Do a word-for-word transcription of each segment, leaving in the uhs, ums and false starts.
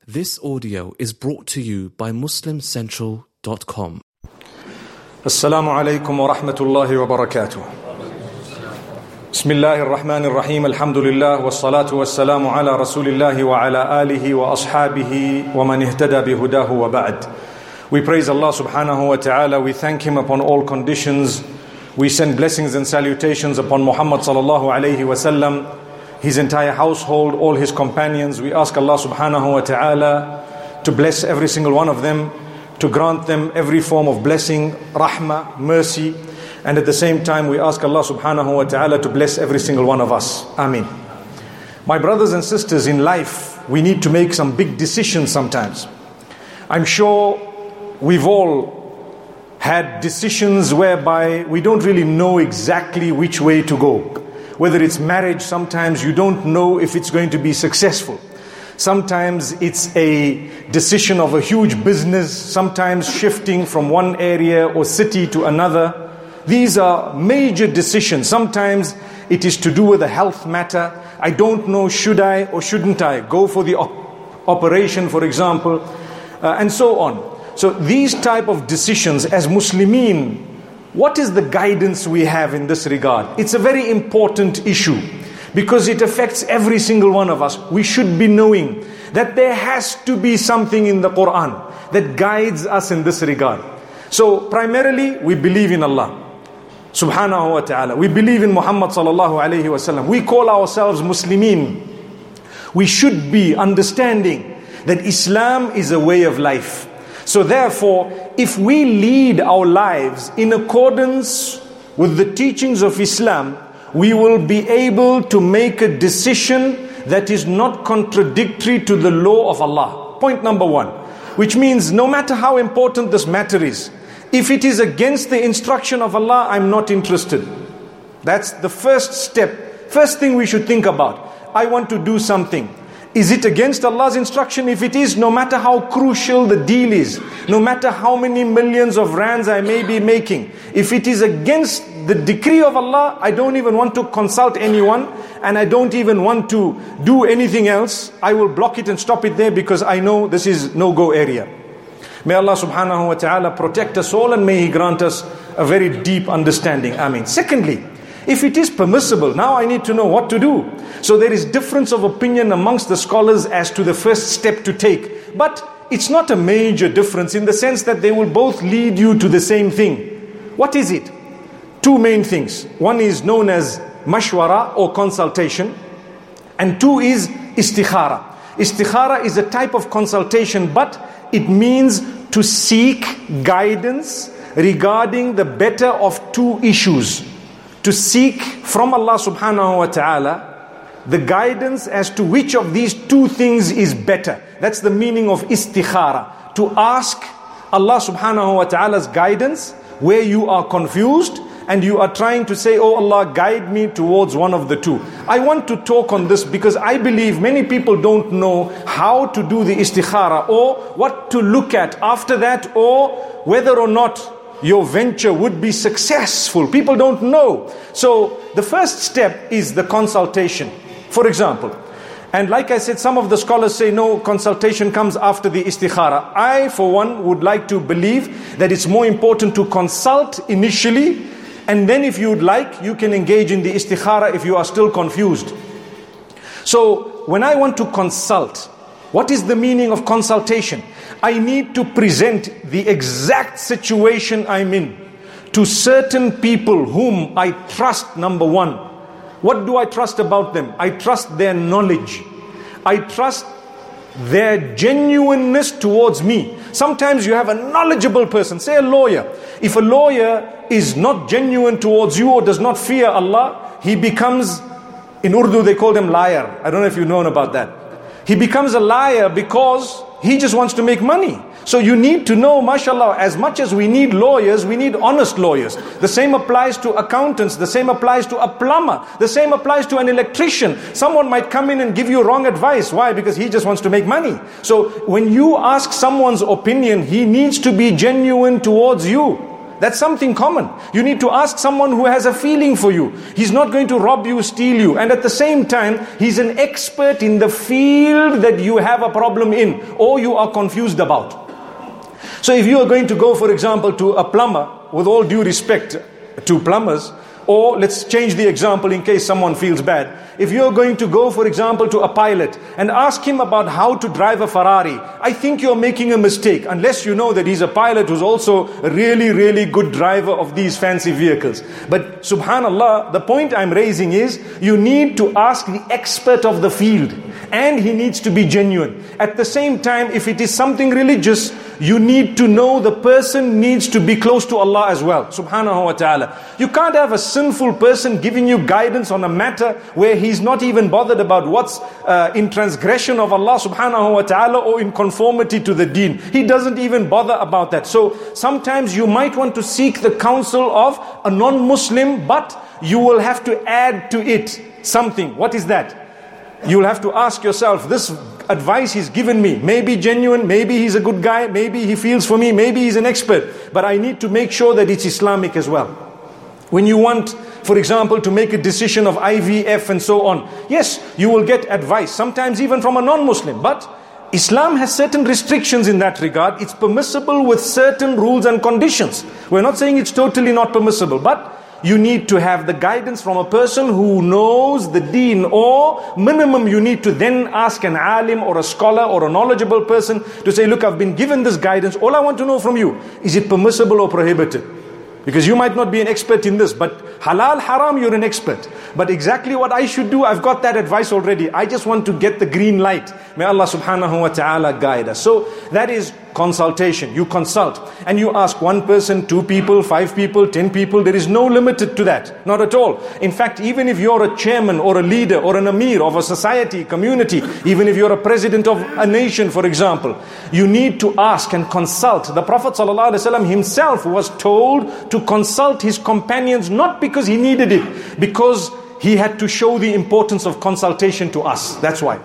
This audio is brought to you by muslim central dot com. Assalamu alaikum wa rahmatullahi wa barakatuh. Bismillahir Rahmanir Rahim. Alhamdulillah wa salatu wa salamu ala Rasulillahi wa ala alihi wa ashabihi wa man ihtada bihudahu wa ba'd. We praise Allah subhanahu wa ta'ala. We thank Him upon all conditions. We send blessings and salutations upon Muhammad sallallahu alayhi wa sallam, his entire household, all his companions. We ask Allah subhanahu wa ta'ala to bless every single one of them, to grant them every form of blessing, rahmah, mercy, and at the same time we ask Allah subhanahu wa ta'ala to bless every single one of us. Ameen. My brothers and sisters, in life we need to make some big decisions sometimes. I'm sure we've all had decisions whereby we don't really know exactly which way to go. Whether it's marriage, sometimes you don't know if it's going to be successful. Sometimes it's a decision of a huge business, sometimes shifting from one area or city to another. These are major decisions. Sometimes it is to do with a health matter. I don't know, should I or shouldn't I go for the op- operation, for example, uh, and so on. So these type of decisions as Muslimin, what is the guidance we have in this regard? It's a very important issue because it affects every single one of us. We should be knowing that there has to be something in the Quran that guides us in this regard. So primarily we believe in Allah subhanahu wa ta'ala. We believe in Muhammad sallallahu alayhi wa sallam. We call ourselves Muslimin. We should be understanding that Islam is a way of life. So therefore, if we lead our lives in accordance with the teachings of Islam, we will be able to make a decision that is not contradictory to the law of Allah. Point number one. Which means no matter how important this matter is, if it is against the instruction of Allah, I'm not interested. That's the first step. First thing we should think about. I want to do something. Is it against Allah's instruction? If it is, no matter how crucial the deal is, no matter how many millions of rands I may be making, if it is against the decree of Allah, I don't even want to consult anyone and I don't even want to do anything else. I will block it and stop it there because I know this is no-go area. May Allah subhanahu wa ta'ala protect us all and may He grant us a very deep understanding. Ameen. Secondly, if it is permissible, now I need to know what to do. So there is difference of opinion amongst the scholars as to the first step to take. But it's not a major difference in the sense that they will both lead you to the same thing. What is it? Two main things. One is known as mashwara or consultation. And two is istikhara. Istikhara is a type of consultation, but it means to seek guidance regarding the better of two issues. To seek from Allah subhanahu wa ta'ala the guidance as to which of these two things is better. That's the meaning of istikhara. To ask Allah subhanahu wa ta'ala's guidance where you are confused and you are trying to say, oh Allah, guide me towards one of the two. I want to talk on this because I believe many people don't know how to do the istikhara or what to look at after that or whether or not your venture would be successful. People don't know. So the first step is the consultation. For example, and like I said, some of the scholars say no, consultation comes after the istikhara. I, for one, would like to believe that it's more important to consult initially, and then if you'd like, you can engage in the istikhara if you are still confused. So when I want to consult, what is the meaning of consultation? I need to present the exact situation I'm in to certain people whom I trust, number one. What do I trust about them? I trust their knowledge. I trust their genuineness towards me. Sometimes you have a knowledgeable person, say a lawyer. If a lawyer is not genuine towards you or does not fear Allah, he becomes, in Urdu they call them liar. I don't know if you've known about that. He becomes a liar because he just wants to make money. So you need to know, mashallah, as much as we need lawyers, we need honest lawyers. The same applies to accountants. The same applies to a plumber. The same applies to an electrician. Someone might come in and give you wrong advice. Why? Because he just wants to make money. So when you ask someone's opinion, he needs to be genuine towards you. That's something common. You need to ask someone who has a feeling for you. He's not going to rob you, steal you. And at the same time, he's an expert in the field that you have a problem in or you are confused about. So if you are going to go, for example, to a plumber, with all due respect to plumbers, or let's change the example in case someone feels bad. If you're going to go, for example, to a pilot and ask him about how to drive a Ferrari, I think you're making a mistake unless you know that he's a pilot who's also a really, really good driver of these fancy vehicles. But subhanallah, the point I'm raising is you need to ask the expert of the field and he needs to be genuine. At the same time, if it is something religious, you need to know the person needs to be close to Allah as well, subhanahu wa ta'ala. You can't have a sinful person giving you guidance on a matter where he's not even bothered about what's uh, in transgression of Allah subhanahu wa ta'ala or in conformity to the deen. He doesn't even bother about that. So sometimes you might want to seek the counsel of a non-Muslim, but you will have to add to it something. What is that? You will have to ask yourself, this advice he's given me, maybe genuine, maybe he's a good guy, maybe he feels for me, maybe he's an expert, but I need to make sure that it's Islamic as well. When you want, for example, to make a decision of I V F and so on, yes, you will get advice, sometimes even from a non-Muslim, but Islam has certain restrictions in that regard. It's permissible with certain rules and conditions. We're not saying it's totally not permissible, but you need to have the guidance from a person who knows the deen, or minimum you need to then ask an alim or a scholar or a knowledgeable person to say, look, I've been given this guidance. All I want to know from you, is it permissible or prohibited? Because you might not be an expert in this, but halal, haram, you're an expert. But exactly what I should do, I've got that advice already. I just want to get the green light. May Allah subhanahu wa ta'ala guide us. So that is consultation. You consult and you ask one person, two people, five people, ten people. There is no limit to that. Not at all. In fact, even if you're a chairman or a leader or an emir of a society, community, even if you're a president of a nation, for example, you need to ask and consult. The Prophet ﷺ himself was told to consult his companions, not because he needed it, because he had to show the importance of consultation to us. That's why.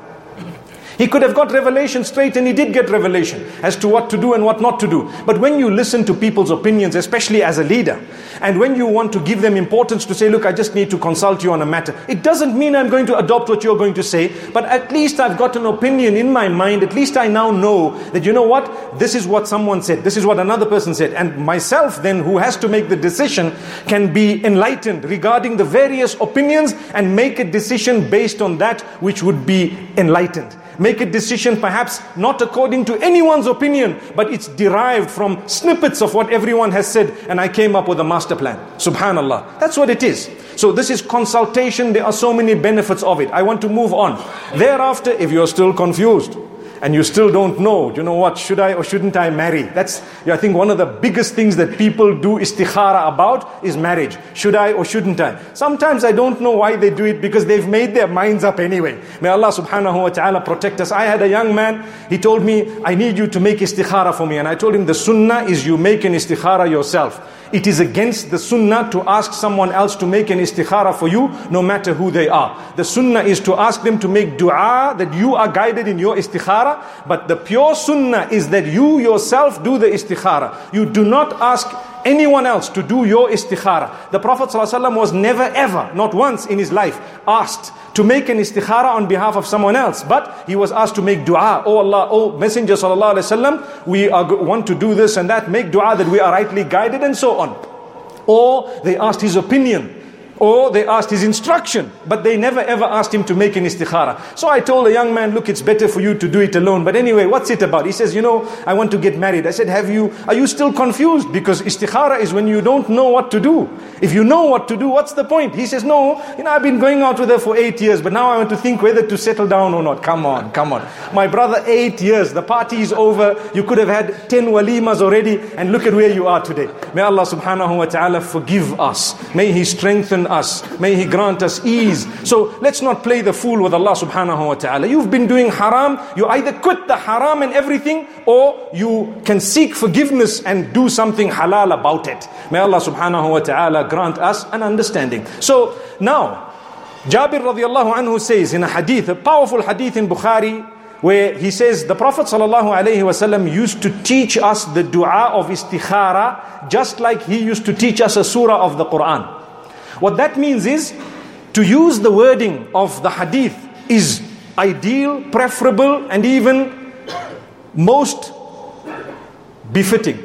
He could have got revelation straight, and he did get revelation as to what to do and what not to do. But when you listen to people's opinions, especially as a leader, and when you want to give them importance to say, look, I just need to consult you on a matter, it doesn't mean I'm going to adopt what you're going to say, but at least I've got an opinion in my mind. At least I now know that, you know what, this is what someone said, this is what another person said, and myself then, who has to make the decision, can be enlightened regarding the various opinions and make a decision based on that which would be enlightened. Make a decision perhaps not according to anyone's opinion, but it's derived from snippets of what everyone has said, and I came up with a master plan. Subhanallah. That's what it is. So this is consultation. There are so many benefits of it. I want to move on. Thereafter, if you're still confused, and you still don't know, you know what, should I or shouldn't I marry? That's, I think, one of the biggest things that people do istikhara about is marriage. Should I or shouldn't I? Sometimes I don't know why they do it, because they've made their minds up anyway. May Allah subhanahu wa ta'ala protect us. I had a young man, he told me, I need you to make istikhara for me. And I told him, the sunnah is you make an istikhara yourself. It is against the sunnah to ask someone else to make an istikhara for you, no matter who they are. The sunnah is to ask them to make dua, that you are guided in your istikhara. But the pure sunnah is that you yourself do the istikhara. You do not ask anyone else to do your istikhara. The Prophet ﷺ was never ever, not once in his life, asked to make an istikhara on behalf of someone else, but he was asked to make dua. Oh Allah, oh Messenger sallallahu alaihi wasallam, we are, want to do this and that, make dua that we are rightly guided, and so on. Or they asked his opinion, or they asked his instruction, but they never ever asked him to make an istikhara. So I told the young man, look, it's better for you to do it alone. But anyway, what's it about? He says, you know, I want to get married. I said, have you, are you still confused? Because istikhara is when you don't know what to do. If you know what to do, what's the point? He says, no, you know, I've been going out with her for eight years, but now I want to think whether to settle down or not. Come on, come on. My brother, eight years, the party is over. You could have had ten walimas already, and look at where you are today. May Allah subhanahu wa ta'ala forgive us. May He strengthen us. May He grant us ease. So let's not play the fool with Allah subhanahu wa ta'ala. You've been doing haram. You either quit the haram and everything, or you can seek forgiveness and do something halal about it. May Allah subhanahu wa ta'ala grant us an understanding. So now, Jabir radiallahu anhu says in a hadith, a powerful hadith in Bukhari, where he says the Prophet ﷺ used to teach us the dua of istikhara just like he used to teach us a surah of the Quran. What that means is to use the wording of the hadith is ideal, preferable, and even most befitting.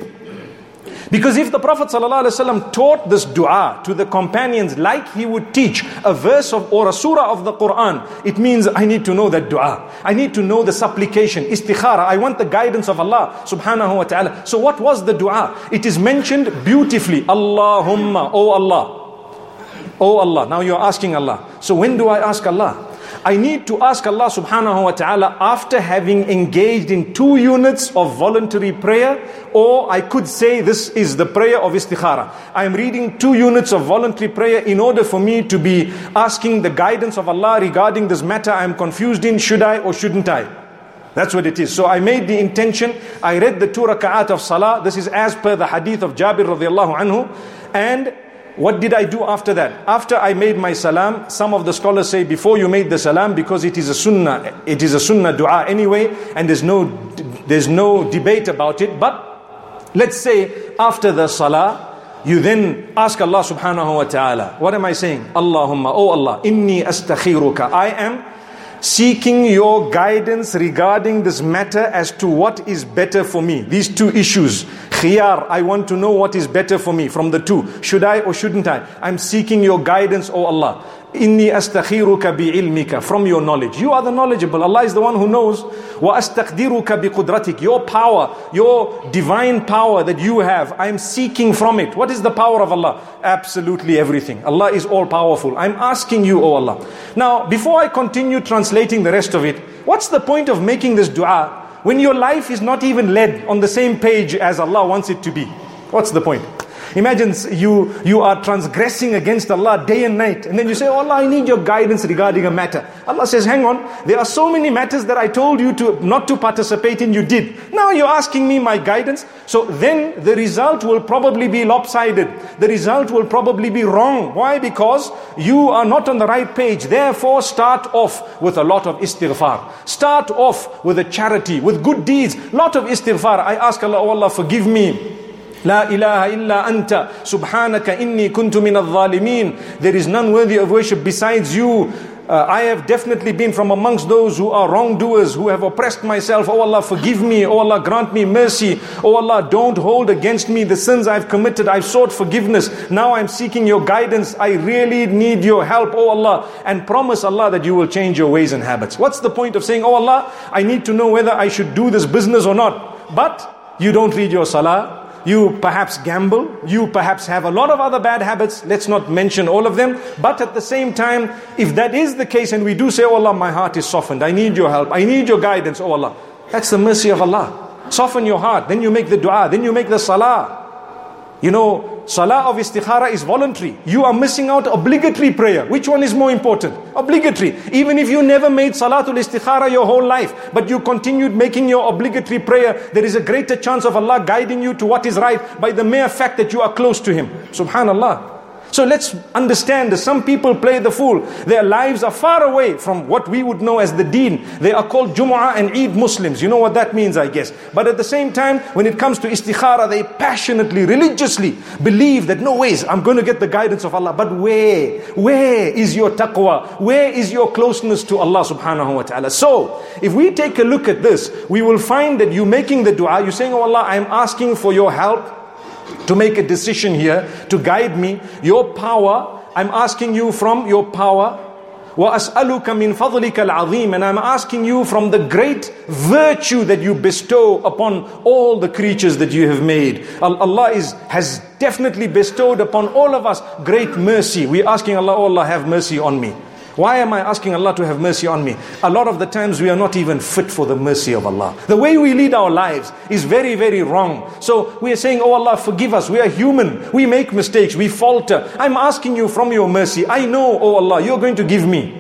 Because if the Prophet ﷺ taught this dua to the companions like he would teach a verse of or a surah of the Quran, it means I need to know that dua. I need to know the supplication, istikhara. I want the guidance of Allah subhanahu wa ta'ala. So what was the dua? It is mentioned beautifully. Allahumma, oh Allah. Oh Allah. Now you're asking Allah. So when do I ask Allah? I need to ask Allah subhanahu wa ta'ala after having engaged in two units of voluntary prayer, or I could say this is the prayer of istikhara. I am reading two units of voluntary prayer in order for me to be asking the guidance of Allah regarding this matter I am confused in, should I or shouldn't I? That's what it is. So I made the intention, I read the two raka'at of salah, this is as per the hadith of Jabir radiallahu anhu, and what did I do after that? After I made my salam, some of the scholars say before you made the salam, because it is a sunnah, it is a sunnah dua anyway, and there's no there's no debate about it. But let's say after the salah, you then ask Allah subhanahu wa ta'ala. What am I saying? Allahumma, oh Allah, inni astakhiruka. I am seeking your guidance regarding this matter as to what is better for me. These two issues. Khiyar, I want to know what is better for me from the two. Should I or shouldn't I? I'm seeking your guidance, O Allah. Inni astakhiruka bi'ilmika, from your knowledge. You are the knowledgeable. Allah is the one who knows. Wa astaqdiruka biqudratik, your power, your divine power that you have, I'm seeking from it. What is the power of Allah? Absolutely everything. Allah is all powerful. I'm asking you, O Allah. Now, before I continue translating the rest of it, what's the point of making this dua when your life is not even led on the same page as Allah wants it to be? What's the point? Imagine you, you are transgressing against Allah day and night, and then you say, oh Allah, I need your guidance regarding a matter. Allah says, hang on, there are so many matters that I told you to not to participate in, you did. Now you're asking me my guidance. So then the result will probably be lopsided. The result will probably be wrong. Why? Because you are not on the right page. Therefore, start off with a lot of istighfar. Start off with a charity, with good deeds. Lot of istighfar. I ask Allah, oh Allah, forgive me. La ilaha illa anta subhanaka inni kuntu min al-zalimin. There is none worthy of worship besides you. Uh, I have definitely been from amongst those who are wrongdoers, who have oppressed myself. Oh Allah, forgive me. Oh Allah, grant me mercy. Oh Allah, don't hold against me the sins I've committed. I've sought forgiveness. Now I'm seeking your guidance. I really need your help, oh Allah. And promise Allah that you will change your ways and habits. What's the point of saying, oh Allah, I need to know whether I should do this business or not. But you don't read your salah. You perhaps gamble, you perhaps have a lot of other bad habits, let's not mention all of them. But at the same time, if that is the case and we do say, oh Allah, my heart is softened, I need your help, I need your guidance, oh Allah. That's the mercy of Allah. Soften your heart, then you make the dua, then you make the salah. You know, salah of istikhara is voluntary. You are missing out obligatory prayer. Which one is more important? Obligatory. Even if you never made salatul istikhara your whole life, but you continued making your obligatory prayer, there is a greater chance of Allah guiding you to what is right by the mere fact that you are close to Him. Subhanallah. So let's understand that some people play the fool. Their lives are far away from what we would know as the deen. They are called Jumu'ah and Eid Muslims. You know what that means, I guess. But at the same time, when it comes to istikhara, they passionately, religiously believe that no ways, I'm going to get the guidance of Allah. But where? Where is your taqwa? Where is your closeness to Allah subhanahu wa ta'ala? So, if we take a look at this, we will find that you making the dua, you're saying, oh Allah, I'm asking for your help to make a decision here, to guide me. Your power, I'm asking you from your power. وَأَسْأَلُكَ مِنْ فَضْلِكَ الْعَظِيمِ. And I'm asking you from the great virtue that you bestow upon all the creatures that you have made. Allah is, has definitely bestowed upon all of us great mercy. We're asking Allah, oh Allah, have mercy on me. Why am I asking Allah to have mercy on me? A lot of the times we are not even fit for the mercy of Allah. The way we lead our lives is very, very wrong. So we are saying, oh Allah, forgive us. We are human. We make mistakes. We falter. I'm asking you from your mercy. I know, oh Allah, you're going to give me.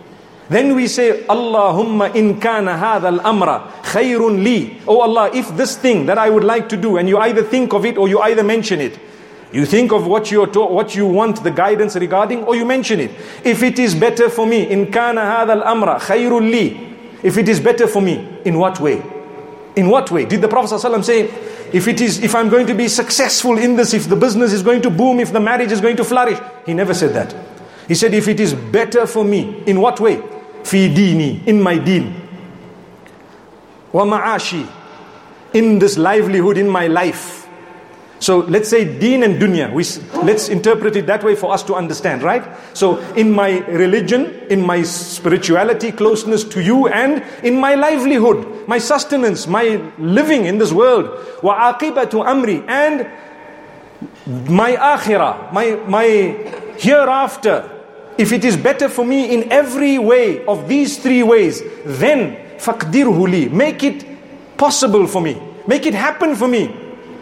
Then we say, Allahumma in kana hadha al-amra khayrun li. Oh Allah, if this thing that I would like to do, and you either think of it or you either mention it. You think of what you what you want the guidance regarding, or you mention it. If it is better for me, in kana hadha al-amra khayrun li. if it is better for me, in what way? In what way? Did the Prophet ﷺ say, if it is, if I'm going to be successful in this, if the business is going to boom, if the marriage is going to flourish? He never said that. He said, if it is better for me, in what way? Fi dini, in my deen. Wa ma'ashi, in this livelihood, in my life. So let's say deen and dunya. We, let's interpret it that way for us to understand, right? So in my religion, in my spirituality, closeness to you, and in my livelihood, my sustenance, my living in this world. Wa aqibatu amri, and my akhirah, my, my hereafter. If it is better for me in every way of these three ways, then faqdirhu li, make it possible for me. Make it happen for me.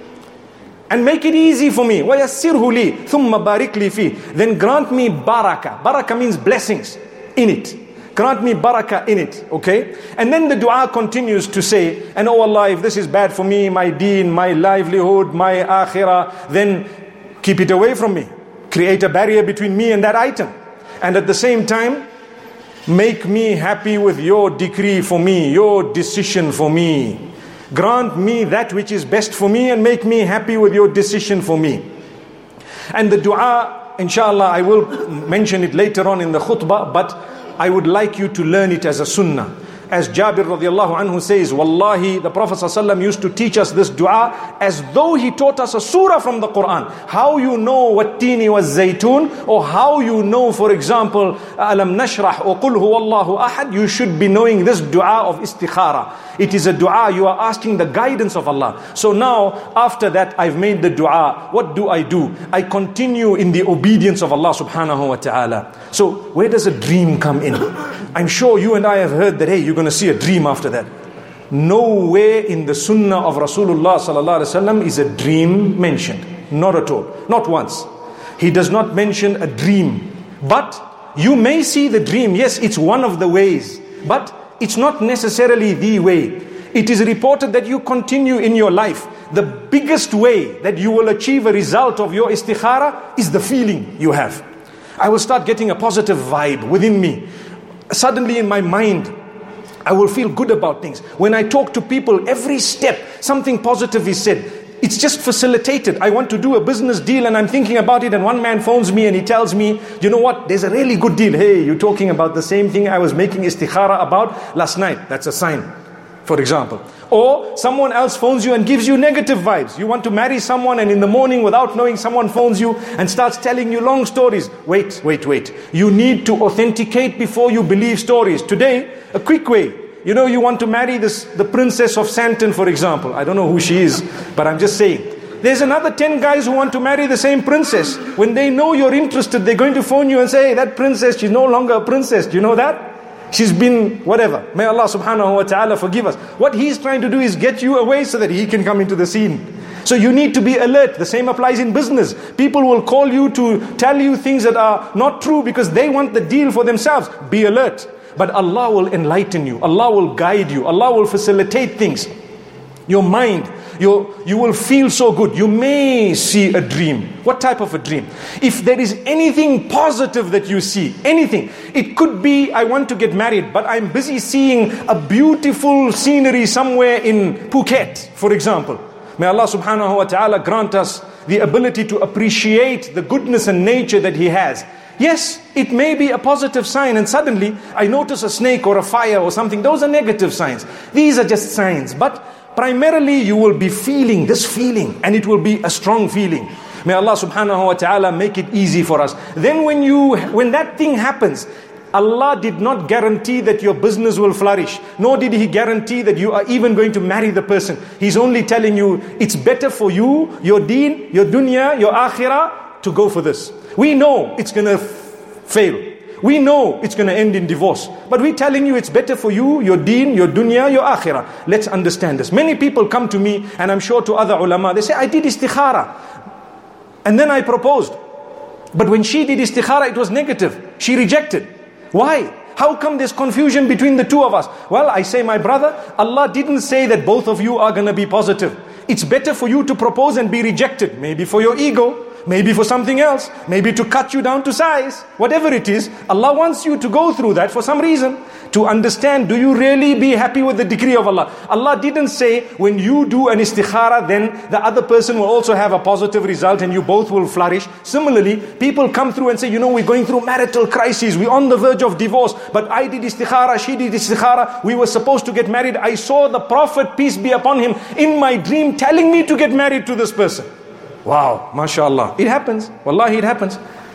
And make it easy for me. وَيَسِّرْهُ لِي ثُمَّ بَارِكْ لِي فِيهِ. Then grant me barakah. Barakah means blessings in it. Grant me barakah in it. Okay? And then the dua continues to say, and oh Allah, if this is bad for me, my deen, my livelihood, my akhirah, then keep it away from me. Create a barrier between me and that item. And at the same time, make me happy with your decree for me, your decision for me. Grant me that which is best for me and make me happy with your decision for me. And the dua, inshallah, I will mention it later on in the khutbah, but I would like you to learn it as a sunnah. As Jabir radiallahu anhu says, Wallahi, the Prophet ﷺ used to teach us this dua as though he taught us a surah from the Quran. How you know what tini was zaytun, or how you know, for example, alam nashrah or qul huwallahu ahad, you should be knowing this dua of istikhara. It is a dua, you are asking the guidance of Allah. So now, after that, I've made the dua. What do I do? I continue in the obedience of Allah subhanahu wa ta'ala. So, where does a dream come in? I'm sure you and I have heard that, hey, you're going to see a dream after that. Nowhere in the sunnah of Rasulullah sallallahu alaihi wasallam is a dream mentioned. Not at all. Not once. He does not mention a dream. But you may see the dream. Yes, it's one of the ways. But it's not necessarily the way. It is reported that you continue in your life. The biggest way that you will achieve a result of your istikhara is the feeling you have. I will start getting a positive vibe within me. Suddenly in my mind, I will feel good about things. When I talk to people, every step, something positive is said. It's just facilitated. I want to do a business deal and I'm thinking about it, and one man phones me and he tells me, you know what, there's a really good deal. Hey, you're talking about the same thing I was making istikhara about last night. That's a sign, for example. Or someone else phones you and gives you negative vibes. You want to marry someone and in the morning, without knowing, someone phones you and starts telling you long stories. Wait, wait, wait. You need to authenticate before you believe stories. Today, a quick way. You know, you want to marry this, the princess of Santon, for example. I don't know who she is, but I'm just saying. There's another ten guys who want to marry the same princess. When they know you're interested, they're going to phone you and say, hey, that princess, she's no longer a princess. Do you know that? She's been whatever. May Allah subhanahu wa ta'ala forgive us. What he's trying to do is get you away so that he can come into the scene. So you need to be alert. The same applies in business. People will call you to tell you things that are not true because they want the deal for themselves. Be alert. But Allah will enlighten you. Allah will guide you. Allah will facilitate things. Your mind, your, you will feel so good. You may see a dream. What type of a dream? If there is anything positive that you see, anything. It could be, I want to get married, but I'm busy seeing a beautiful scenery somewhere in Phuket, for example. May Allah subhanahu wa ta'ala grant us the ability to appreciate the goodness and nature that He has. Yes, it may be a positive sign, and suddenly I notice a snake or a fire or something. Those are negative signs. These are just signs. But primarily you will be feeling this feeling, and it will be a strong feeling. May Allah subhanahu wa ta'ala make it easy for us. Then when you, when that thing happens, Allah did not guarantee that your business will flourish, nor did He guarantee that you are even going to marry the person. He's only telling you it's better for you, your deen, your dunya, your akhirah, to go for this. We know it's going to fail. We know it's going to end in divorce. But we're telling you it's better for you, your deen, your dunya, your akhirah. Let's understand this. Many people come to me, and I'm sure to other ulama, they say, I did istikhara. And then I proposed. But when she did istikhara, it was negative. She rejected. Why? How come there's confusion between the two of us? Well, I say, my brother, Allah didn't say that both of you are going to be positive. It's better for you to propose and be rejected. Maybe for your ego. Maybe for something else, maybe to cut you down to size, whatever it is, Allah wants you to go through that for some reason. to understand, do you really be happy with the decree of Allah? Allah didn't say when you do an istikhara, then the other person will also have a positive result and you both will flourish. Similarly, people come through and say, you know, we're going through marital crises, we're on the verge of divorce, but I did istikhara, she did istikhara, we were supposed to get married. I saw the Prophet, peace be upon him, in my dream telling me to get married to this person. Wow, mashallah. It happens. Wallahi, it happens.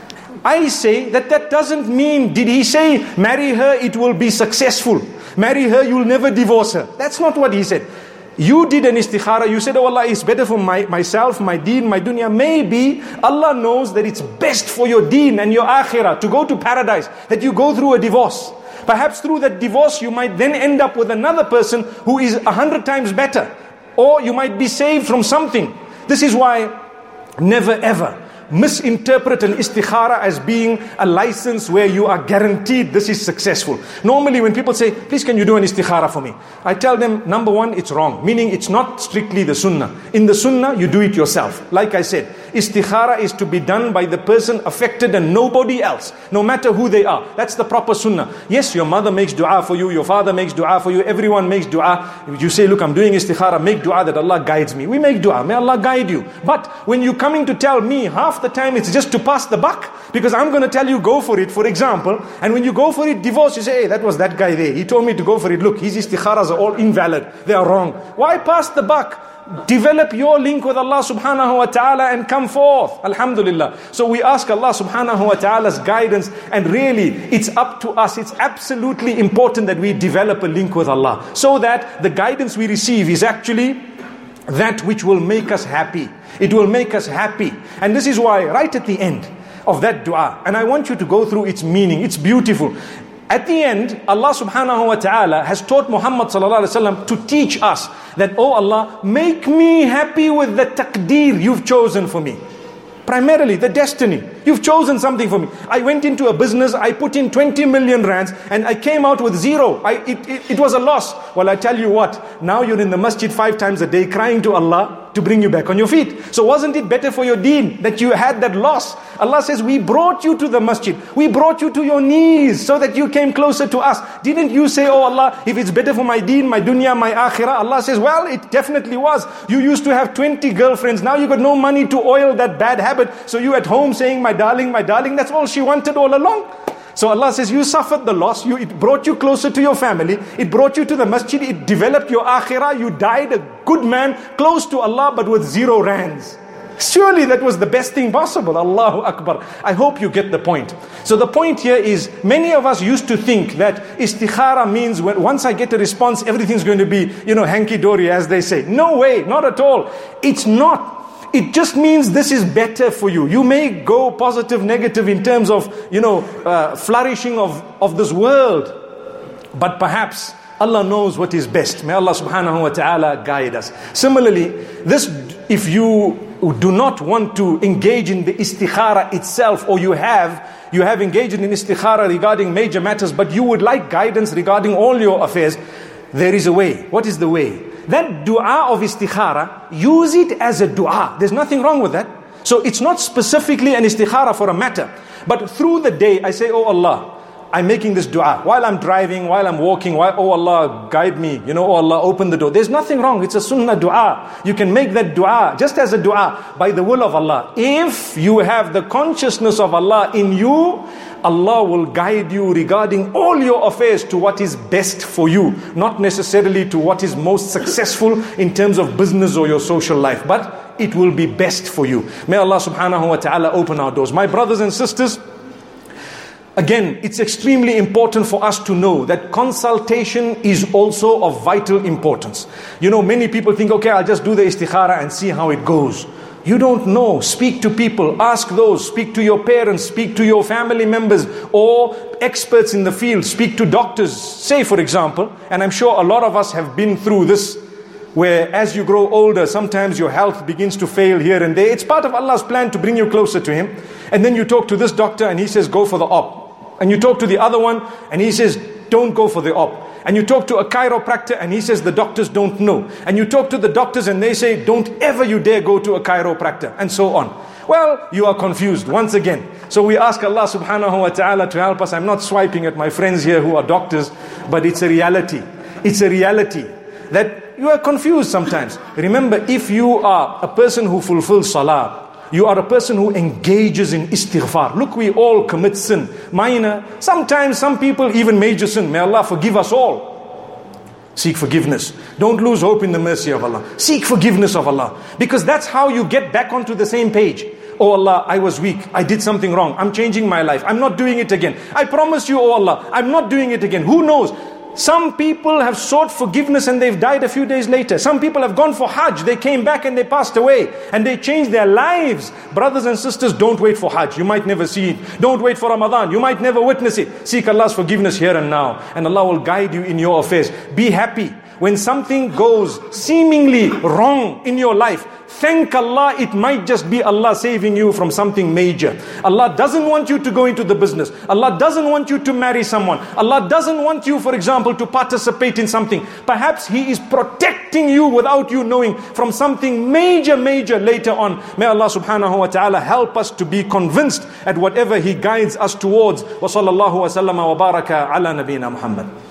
I say that that doesn't mean, did he say, marry her, it will be successful. Marry her, you'll never divorce her. That's not what he said. You did an istikhara, you said, oh Allah, it's better for my, myself, my deen, my dunya. Maybe Allah knows that it's best for your deen and your akhirah to go to paradise, that you go through a divorce. Perhaps through that divorce, you might then end up with another person who is a hundred times better. Or you might be saved from something. This is why never ever misinterpret an istikhara as being a license where you are guaranteed this is successful. Normally when people say, please can you do an istikhara for me? I tell them, number one, it's wrong. Meaning it's not strictly the sunnah. In the sunnah, you do it yourself. Like I said, istikhara is to be done by the person affected and nobody else, no matter who they are. That's the proper sunnah. Yes, your mother makes dua for you, your father makes dua for you, everyone makes dua. You say, look, I'm doing istikhara, make dua that Allah guides me. We make dua, may Allah guide you. But when you're coming to tell me, half the time it's just to pass the buck, because I'm going to tell you go for it, for example, and when you go for it, divorce, you say, hey, that was that guy there, he told me to go for it, look, his istikharas are all invalid, they are wrong. Why pass the buck? Develop your link with Allah subhanahu wa ta'ala and come forth. Alhamdulillah. So we ask Allah subhanahu wa ta'ala's guidance, and really it's up to us. It's absolutely important that we develop a link with Allah, so that the guidance we receive is actually that which will make us happy. It will make us happy. And this is why right at the end of that dua, and I want you to go through its meaning, it's beautiful. At the end, Allah subhanahu wa ta'ala has taught Muhammad sallallahu alaihi wasallam to teach us that, oh Allah, make me happy with the taqdeer you've chosen for me. Primarily the destiny. You've chosen something for me. I went into a business, I put in twenty million rands and I came out with zero. I, it, it, it was a loss. Well, I tell you what, now you're in the masjid five times a day crying to Allah to bring you back on your feet. So wasn't it better for your deen that you had that loss? Allah says, we brought you to the masjid. We brought you to your knees so that you came closer to us. Didn't you say, oh Allah, if it's better for my deen, my dunya, my akhirah? Allah says, well, it definitely was. You used to have twenty girlfriends. Now you got no money to oil that bad habit. So you at home saying, my darling, my darling, that's all she wanted all along. So Allah says, you suffered the loss, you, it brought you closer to your family, it brought you to the masjid, it developed your akhirah, you died a good man, close to Allah, but with zero rands. Surely that was the best thing possible. Allahu Akbar. I hope you get the point. So the point here is, many of us used to think that istikhara means when, once I get a response, everything's going to be, you know, hanky-dory, as they say. No way, not at all. It's not. It just means this is better for you. You may go positive, negative in terms of, you know, uh, flourishing of, of this world. But perhaps Allah knows what is best. May Allah subhanahu wa ta'ala guide us. Similarly, this, if you do not want to engage in the istikhara itself, or you have, you have engaged in istikhara regarding major matters, but you would like guidance regarding all your affairs, there is a way. What is the way? That dua of istikhara, use it as a dua. There's nothing wrong with that. So it's not specifically an istikhara for a matter. But through the day, I say, oh Allah, I'm making this dua. While I'm driving, while I'm walking, while, oh Allah, guide me. You know, oh Allah, open the door. There's nothing wrong. It's a sunnah dua. You can make that dua just as a dua by the will of Allah. If you have the consciousness of Allah in you, Allah will guide you regarding all your affairs to what is best for you, not necessarily to what is most successful in terms of business or your social life, but it will be best for you. May Allah subhanahu wa ta'ala open our doors. My brothers and sisters, again, it's extremely important for us to know that consultation is also of vital importance. You know, many people think, okay, I'll just do the istikhara and see how it goes. You don't know. Speak to people. Ask those. Speak to your parents. Speak to your family members or experts in the field. Speak to doctors. Say, for example, and I'm sure a lot of us have been through this, where as you grow older, sometimes your health begins to fail here and there. It's part of Allah's plan to bring you closer to Him. And then you talk to this doctor and he says, go for the op. And you talk to the other one and he says, don't go for the op. And you talk to a chiropractor and he says the doctors don't know. And you talk to the doctors and they say, don't ever you dare go to a chiropractor, and so on. Well, you are confused once again. So we ask Allah subhanahu wa ta'ala to help us. I'm not swiping at my friends here who are doctors. but it's a reality. It's a reality that you are confused sometimes. Remember, if you are a person who fulfills salah, you are a person who engages in istighfar. Look, we all commit sin. Minor, sometimes some people even major sin. May Allah forgive us all. Seek forgiveness. Don't lose hope in the mercy of Allah. Seek forgiveness of Allah. Because that's how you get back onto the same page. Oh Allah, I was weak. I did something wrong. I'm changing my life. I'm not doing it again. I promise you, oh Allah, I'm not doing it again. Who knows? Some people have sought forgiveness and they've died a few days later. Some people have gone for Hajj. They came back and they passed away. And they changed their lives. Brothers and sisters, don't wait for Hajj. You might never see it. Don't wait for Ramadan. You might never witness it. Seek Allah's forgiveness here and now. And Allah will guide you in your affairs. Be happy. When something goes seemingly wrong in your life, thank Allah, it might just be Allah saving you from something major. Allah doesn't want you to go into the business. Allah doesn't want you to marry someone. Allah doesn't want you, for example, to participate in something. Perhaps He is protecting you without you knowing from something major, major later on. May Allah subhanahu wa ta'ala help us to be convinced at whatever He guides us towards. Wa sallallahu wa sallama wa baraka ala nabiyyina Muhammad.